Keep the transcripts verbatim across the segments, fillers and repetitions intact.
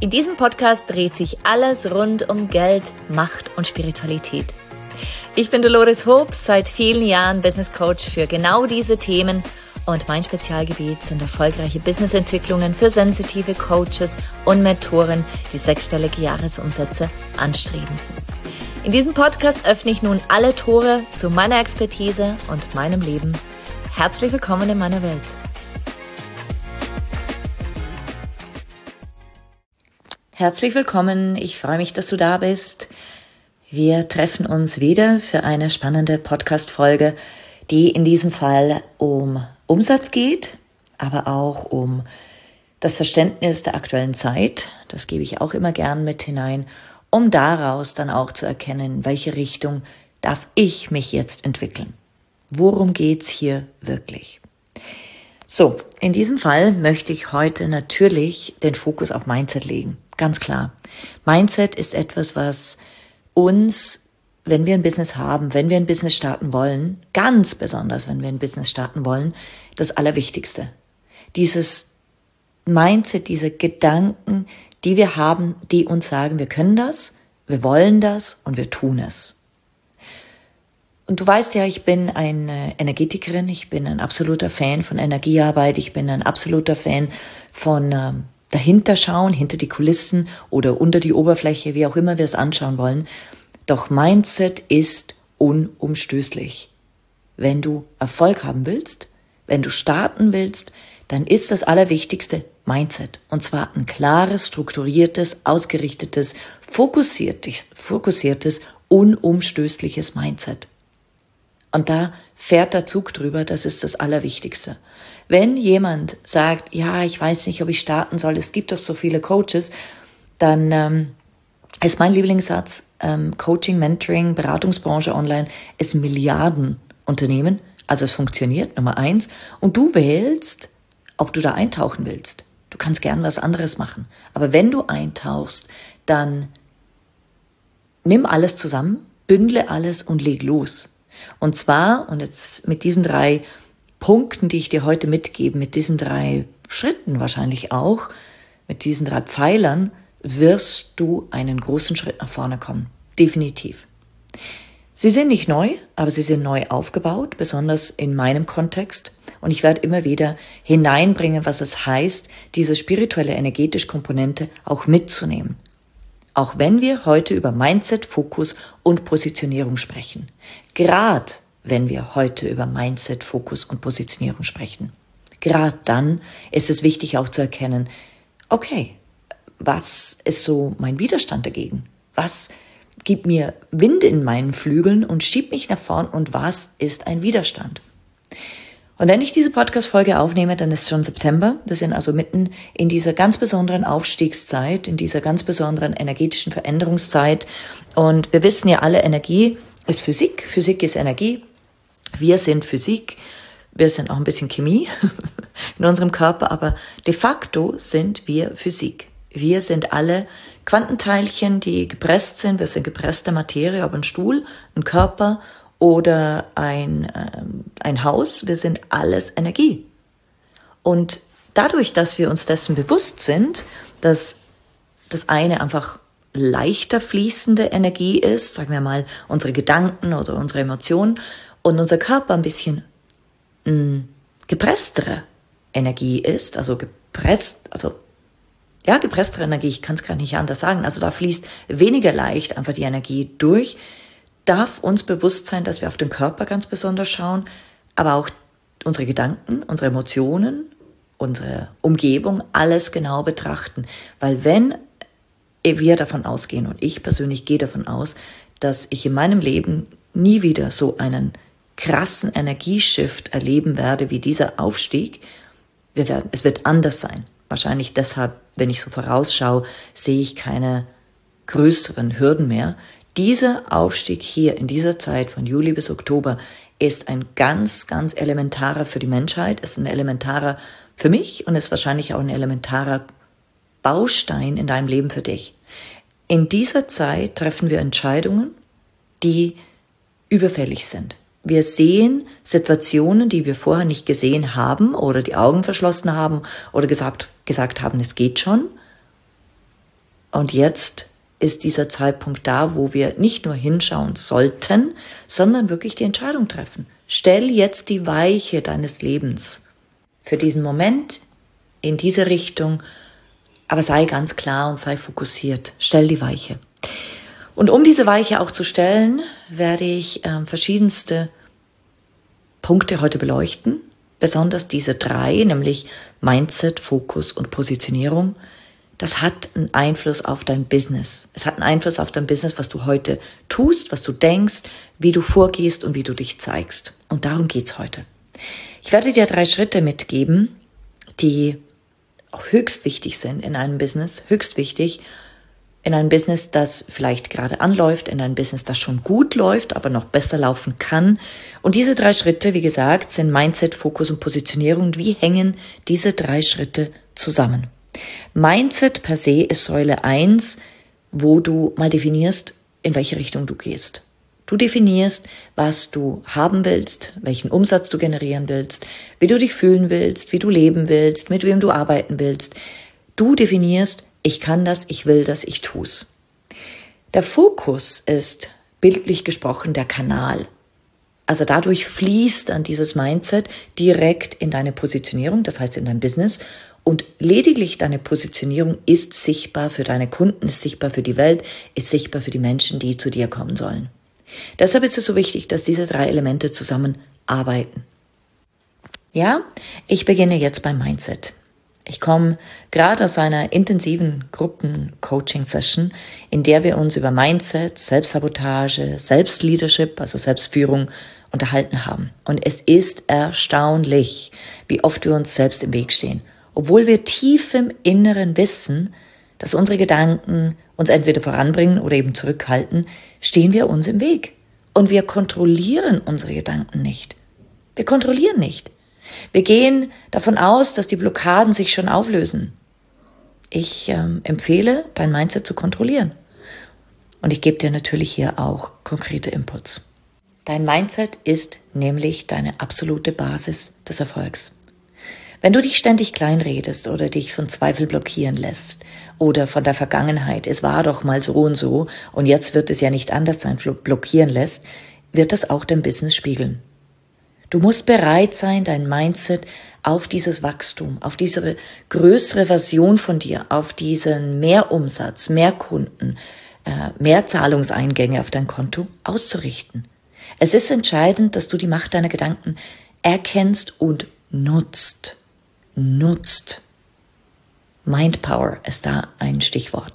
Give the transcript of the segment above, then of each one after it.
In diesem Podcast dreht sich alles rund um Geld, Macht und Spiritualität. Ich bin Dolores Hoop, seit vielen Jahren Business Coach für genau diese Themen und mein Spezialgebiet sind erfolgreiche Businessentwicklungen für sensitive Coaches und Mentoren, die sechsstellige Jahresumsätze anstreben. In diesem Podcast öffne ich nun alle Tore zu meiner Expertise und meinem Leben. Herzlich willkommen in meiner Welt. Herzlich willkommen, ich freue mich, dass du da bist. Wir treffen uns wieder für eine spannende Podcast-Folge, die in diesem Fall um Umsatz geht, aber auch um das Verständnis der aktuellen Zeit. Das gebe ich auch immer gern mit hinein, um daraus dann auch zu erkennen, in welche Richtung darf ich mich jetzt entwickeln. Worum geht's hier wirklich? So, in diesem Fall möchte ich heute natürlich den Fokus auf Mindset legen. Ganz klar. Mindset ist etwas, was uns, wenn wir ein Business haben, wenn wir ein Business starten wollen, ganz besonders, wenn wir ein Business starten wollen, das Allerwichtigste. Dieses Mindset, diese Gedanken, die wir haben, die uns sagen, wir können das, wir wollen das und wir tun es. Und du weißt ja, ich bin eine Energetikerin, ich bin ein absoluter Fan von Energiearbeit, ich bin ein absoluter Fan von ähm, dahinter schauen, hinter die Kulissen oder unter die Oberfläche, wie auch immer wir es anschauen wollen. Doch Mindset ist unumstößlich. Wenn du Erfolg haben willst, wenn du starten willst, dann ist das Allerwichtigste Mindset. Und zwar ein klares, strukturiertes, ausgerichtetes, fokussiertes, fokussiertes, unumstößliches Mindset. Und da fährt der Zug drüber, das ist das Allerwichtigste. Wenn jemand sagt, ja, ich weiß nicht, ob ich starten soll, es gibt doch so viele Coaches, dann ähm, ist mein Lieblingssatz, ähm, Coaching, Mentoring, Beratungsbranche online ist ein Milliardenunternehmen, also es funktioniert, Nummer eins. Und du wählst, ob du da eintauchen willst. Du kannst gern was anderes machen. Aber wenn du eintauchst, dann nimm alles zusammen, bündle alles und leg los. Und zwar, und jetzt mit diesen drei Punkten, die ich dir heute mitgebe, mit diesen drei Schritten wahrscheinlich auch, mit diesen drei Pfeilern, wirst du einen großen Schritt nach vorne kommen. Definitiv. Sie sind nicht neu, aber sie sind neu aufgebaut, besonders in meinem Kontext. Und ich werde immer wieder hineinbringen, was es heißt, diese spirituelle, energetische Komponente auch mitzunehmen. Auch wenn wir heute über Mindset, Fokus und Positionierung sprechen. Gerade wenn wir heute über Mindset, Fokus und Positionierung sprechen. Gerade dann ist es wichtig auch zu erkennen, okay, was ist so mein Widerstand dagegen? Was gibt mir Wind in meinen Flügeln und schiebt mich nach vorn und was ist ein Widerstand? Und wenn ich diese Podcast-Folge aufnehme, dann ist schon September. Wir sind also mitten in dieser ganz besonderen Aufstiegszeit, in dieser ganz besonderen energetischen Veränderungszeit. Und wir wissen ja alle, Energie ist Physik, Physik ist Energie. Wir sind Physik, wir sind auch ein bisschen Chemie in unserem Körper, aber de facto sind wir Physik. Wir sind alle Quantenteilchen, die gepresst sind. Wir sind gepresste Materie, ob ein Stuhl, ein Körper oder ein, ähm, ein Haus, wir sind alles Energie. Und dadurch, dass wir uns dessen bewusst sind, dass das eine einfach leichter fließende Energie ist, sagen wir mal unsere Gedanken oder unsere Emotionen, und unser Körper ein bisschen mh, gepresstere Energie ist, also gepresst, also ja, gepresstere Energie, ich kann es gar nicht anders sagen, also da fließt weniger leicht einfach die Energie durch, darf uns bewusst sein, dass wir auf den Körper ganz besonders schauen, aber auch unsere Gedanken, unsere Emotionen, unsere Umgebung, alles genau betrachten. Weil wenn wir davon ausgehen, und ich persönlich gehe davon aus, dass ich in meinem Leben nie wieder so einen krassen Energieshift erleben werde wie dieser Aufstieg, wir werden, es wird anders sein. Wahrscheinlich deshalb, wenn ich so vorausschaue, sehe ich keine größeren Hürden mehr. Dieser Aufstieg hier in dieser Zeit von Juli bis Oktober ist ein ganz, ganz elementarer für die Menschheit, ist ein elementarer für mich und ist wahrscheinlich auch ein elementarer Baustein in deinem Leben für dich. In dieser Zeit treffen wir Entscheidungen, die überfällig sind. Wir sehen Situationen, die wir vorher nicht gesehen haben oder die Augen verschlossen haben oder gesagt, gesagt haben, es geht schon. Und jetzt ist dieser Zeitpunkt da, wo wir nicht nur hinschauen sollten, sondern wirklich die Entscheidung treffen. Stell jetzt die Weiche deines Lebens für diesen Moment in diese Richtung, aber sei ganz klar und sei fokussiert. Stell die Weiche. Und um diese Weiche auch zu stellen, werde ich äh, verschiedenste Punkte heute beleuchten, besonders diese drei, nämlich Mindset, Fokus und Positionierung. Das hat einen Einfluss auf dein Business. Es hat einen Einfluss auf dein Business, was du heute tust, was du denkst, wie du vorgehst und wie du dich zeigst. Und darum geht's heute. Ich werde dir drei Schritte mitgeben, die auch höchst wichtig sind in einem Business, höchst wichtig in einem Business, das vielleicht gerade anläuft, in einem Business, das schon gut läuft, aber noch besser laufen kann. Und diese drei Schritte, wie gesagt, sind Mindset, Fokus und Positionierung. Und wie hängen diese drei Schritte zusammen? Mindset per se ist Säule eins, wo du mal definierst, in welche Richtung du gehst. Du definierst, was du haben willst, welchen Umsatz du generieren willst, wie du dich fühlen willst, wie du leben willst, mit wem du arbeiten willst. Du definierst, ich kann das, ich will das, ich tu's. Der Fokus ist, bildlich gesprochen, der Kanal. Also dadurch fließt dann dieses Mindset direkt in deine Positionierung, das heißt in dein Business. Und lediglich deine Positionierung ist sichtbar für deine Kunden, ist sichtbar für die Welt, ist sichtbar für die Menschen, die zu dir kommen sollen. Deshalb ist es so wichtig, dass diese drei Elemente zusammenarbeiten. Ja, ich beginne jetzt beim Mindset. Ich komme gerade aus einer intensiven Gruppen-Coaching-Session, in der wir uns über Mindset, Selbstsabotage, Selbstleadership, also Selbstführung, unterhalten haben. Und es ist erstaunlich, wie oft wir uns selbst im Weg stehen. Obwohl wir tief im Inneren wissen, dass unsere Gedanken uns entweder voranbringen oder eben zurückhalten, stehen wir uns im Weg. Und wir kontrollieren unsere Gedanken nicht. Wir kontrollieren nicht. Wir gehen davon aus, dass die Blockaden sich schon auflösen. Ich ähm, empfehle, dein Mindset zu kontrollieren. Und ich gebe dir natürlich hier auch konkrete Inputs. Dein Mindset ist nämlich deine absolute Basis des Erfolgs. Wenn du dich ständig kleinredest oder dich von Zweifel blockieren lässt oder von der Vergangenheit, es war doch mal so und so und jetzt wird es ja nicht anders sein, blockieren lässt, wird das auch dein Business spiegeln. Du musst bereit sein, dein Mindset auf dieses Wachstum, auf diese größere Version von dir, auf diesen Mehrumsatz, mehr Kunden, mehr Zahlungseingänge auf dein Konto auszurichten. Es ist entscheidend, dass du die Macht deiner Gedanken erkennst und nutzt. Nutzt. Mindpower ist da ein Stichwort.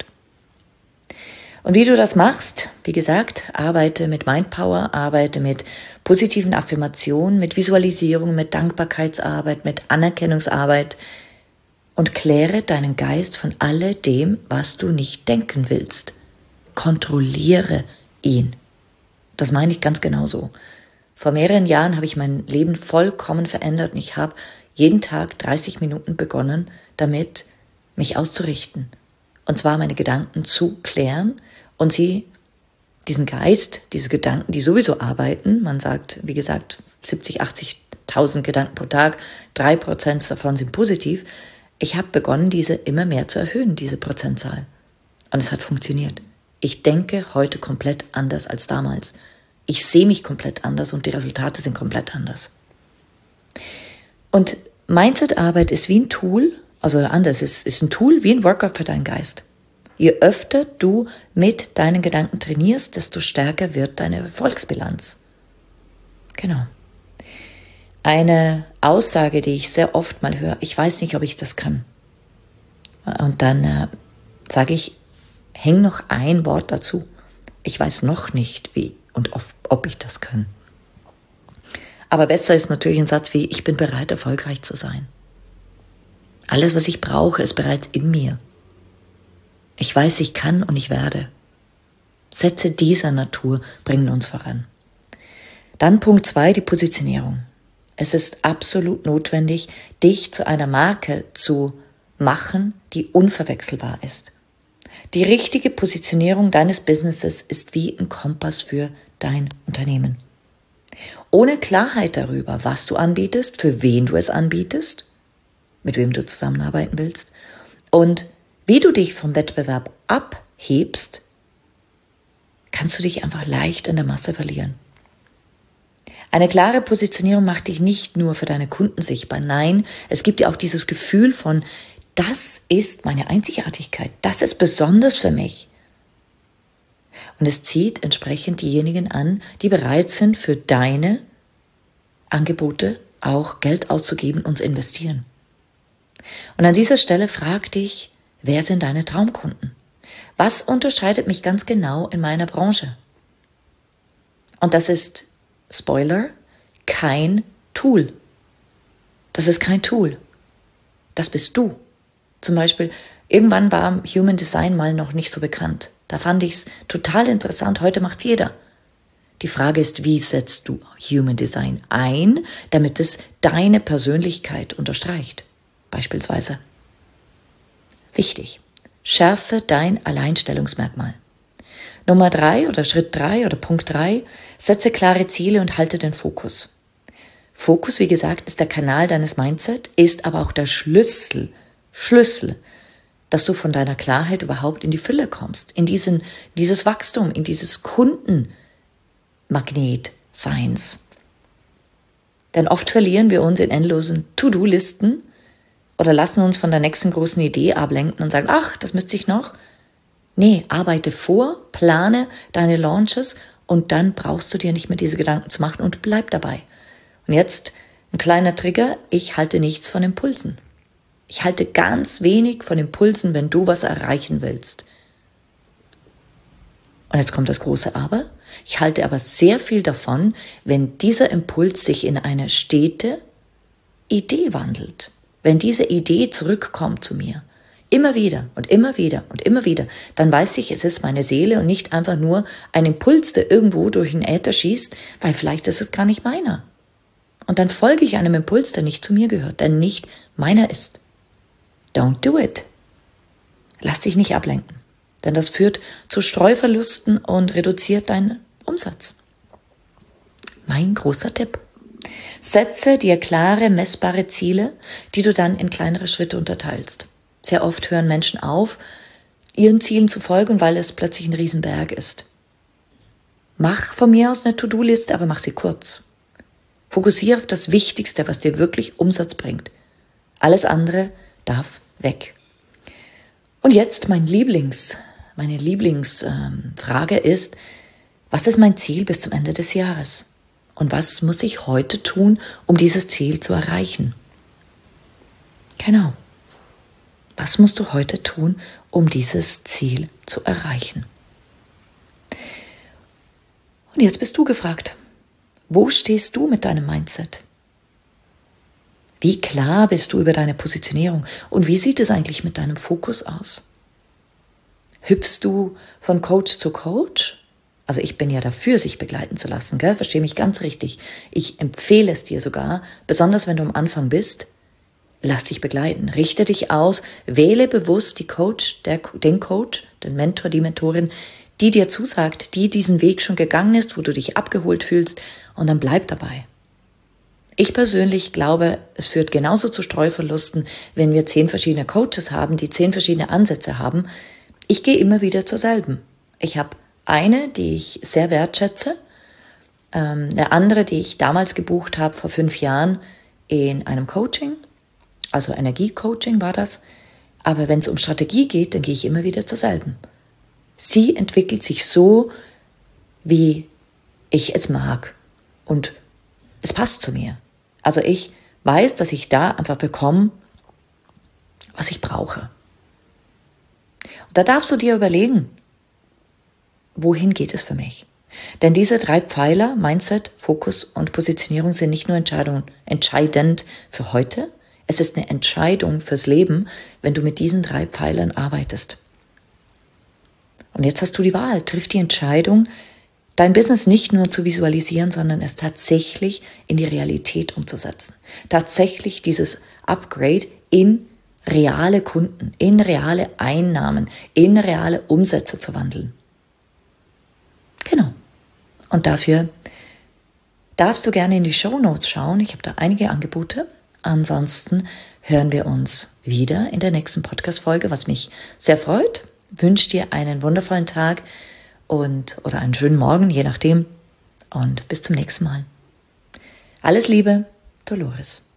Und wie du das machst, wie gesagt, arbeite mit Mindpower, arbeite mit positiven Affirmationen, mit Visualisierung, mit Dankbarkeitsarbeit, mit Anerkennungsarbeit und kläre deinen Geist von alledem, was du nicht denken willst. Kontrolliere ihn. Das meine ich ganz genauso. Vor mehreren Jahren habe ich mein Leben vollkommen verändert und ich habe jeden Tag dreißig Minuten begonnen, damit mich auszurichten. Und zwar meine Gedanken zu klären und sie, diesen Geist, diese Gedanken, die sowieso arbeiten, man sagt, wie gesagt, siebzig, achtzigtausend Gedanken pro Tag, drei Prozent davon sind positiv. Ich habe begonnen, diese immer mehr zu erhöhen, diese Prozentzahl. Und es hat funktioniert. Ich denke heute komplett anders als damals. Ich sehe mich komplett anders und die Resultate sind komplett anders. Und Mindset-Arbeit ist wie ein Tool, also anders, es ist ein Tool wie ein Workout für deinen Geist. Je öfter du mit deinen Gedanken trainierst, desto stärker wird deine Erfolgsbilanz. Genau. Eine Aussage, die ich sehr oft mal höre, ich weiß nicht, ob ich das kann. Und dann äh, sage ich, häng noch ein Wort dazu. Ich weiß noch nicht, wie und ob, ob ich das kann. Aber besser ist natürlich ein Satz wie, ich bin bereit, erfolgreich zu sein. Alles, was ich brauche, ist bereits in mir. Ich weiß, ich kann und ich werde. Sätze dieser Natur bringen uns voran. Dann Punkt zwei, die Positionierung. Es ist absolut notwendig, dich zu einer Marke zu machen, die unverwechselbar ist. Die richtige Positionierung deines Businesses ist wie ein Kompass für dein Unternehmen. Ohne Klarheit darüber, was du anbietest, für wen du es anbietest, mit wem du zusammenarbeiten willst und wie du dich vom Wettbewerb abhebst, kannst du dich einfach leicht in der Masse verlieren. Eine klare Positionierung macht dich nicht nur für deine Kunden sichtbar. Nein, es gibt dir auch dieses Gefühl von, das ist meine Einzigartigkeit, das ist besonders für mich. Und es zieht entsprechend diejenigen an, die bereit sind, für deine Angebote auch Geld auszugeben und zu investieren. Und an dieser Stelle frag dich, wer sind deine Traumkunden? Was unterscheidet mich ganz genau in meiner Branche? Und das ist, Spoiler, kein Tool. Das ist kein Tool. Das bist du. Zum Beispiel, irgendwann war Human Design mal noch nicht so bekannt. Da fand ich es total interessant. Heute macht jeder. Die Frage ist, wie setzt du Human Design ein, damit es deine Persönlichkeit unterstreicht? Beispielsweise. Wichtig. Schärfe dein Alleinstellungsmerkmal. Nummer drei oder Schritt drei oder Punkt drei, setze klare Ziele und halte den Fokus. Fokus, wie gesagt, ist der Kanal deines Mindset, ist aber auch der Schlüssel, Schlüssel, dass du von deiner Klarheit überhaupt in die Fülle kommst, in diesen, dieses Wachstum, in dieses Kundenmagnet-Seins. Denn oft verlieren wir uns in endlosen To-Do-Listen oder lassen uns von der nächsten großen Idee ablenken und sagen, ach, das müsste ich noch. Nee, arbeite vor, plane deine Launches und dann brauchst du dir nicht mehr diese Gedanken zu machen und bleib dabei. Und jetzt ein kleiner Trigger, ich halte nichts von Impulsen. Ich halte ganz wenig von Impulsen, wenn du was erreichen willst. Und jetzt kommt das große Aber. Ich halte aber sehr viel davon, wenn dieser Impuls sich in eine stete Idee wandelt. Wenn diese Idee zurückkommt zu mir, immer wieder und immer wieder und immer wieder, dann weiß ich, es ist meine Seele und nicht einfach nur ein Impuls, der irgendwo durch den Äther schießt, weil vielleicht ist es gar nicht meiner. Und dann folge ich einem Impuls, der nicht zu mir gehört, der nicht meiner ist. Don't do it. Lass dich nicht ablenken, denn das führt zu Streuverlusten und reduziert deinen Umsatz. Mein großer Tipp. Setze dir klare, messbare Ziele, die du dann in kleinere Schritte unterteilst. Sehr oft hören Menschen auf, ihren Zielen zu folgen, weil es plötzlich ein Riesenberg ist. Mach von mir aus eine To-Do-Liste, aber mach sie kurz. Fokussiere auf das Wichtigste, was dir wirklich Umsatz bringt. Alles andere darf weg. Und jetzt mein Lieblings, meine Lieblingsfrage ähm, ist, was ist mein Ziel bis zum Ende des Jahres? Und was muss ich heute tun, um dieses Ziel zu erreichen? Genau. Was musst du heute tun, um dieses Ziel zu erreichen? Und jetzt bist du gefragt. Wo stehst du mit deinem Mindset? Wie klar bist du über deine Positionierung? Und wie sieht es eigentlich mit deinem Fokus aus? Hüpfst du von Coach zu Coach? Also ich bin ja dafür, sich begleiten zu lassen, gell? Versteh mich ganz richtig. Ich empfehle es dir sogar, besonders wenn du am Anfang bist, lass dich begleiten, richte dich aus, wähle bewusst die Coach, der, den Coach, den Mentor, die Mentorin, die dir zusagt, die diesen Weg schon gegangen ist, wo du dich abgeholt fühlst und dann bleib dabei. Ich persönlich glaube, es führt genauso zu Streuverlusten, wenn wir zehn verschiedene Coaches haben, die zehn verschiedene Ansätze haben. Ich gehe immer wieder zur selben. Ich habe eine, die ich sehr wertschätze, ähm, eine andere, die ich damals gebucht habe vor fünf Jahren in einem Coaching, also Energiecoaching war das. Aber wenn es um Strategie geht, dann gehe ich immer wieder zur selben. Sie entwickelt sich so, wie ich es mag und es passt zu mir. Also ich weiß, dass ich da einfach bekomme, was ich brauche. Und da darfst du dir überlegen, wohin geht es für mich? Denn diese drei Pfeiler, Mindset, Fokus und Positionierung, sind nicht nur Entscheidungen, entscheidend für heute, es ist eine Entscheidung fürs Leben, wenn du mit diesen drei Pfeilern arbeitest. Und jetzt hast du die Wahl, triff die Entscheidung, dein Business nicht nur zu visualisieren, sondern es tatsächlich in die Realität umzusetzen. Tatsächlich dieses Upgrade in reale Kunden, in reale Einnahmen, in reale Umsätze zu wandeln. Genau. Und dafür darfst du gerne in die Shownotes schauen. Ich habe da einige Angebote. Ansonsten hören wir uns wieder in der nächsten Podcast-Folge, was mich sehr freut. Wünsche dir einen wundervollen Tag und oder einen schönen Morgen, je nachdem. Und bis zum nächsten Mal. Alles Liebe, Dolores.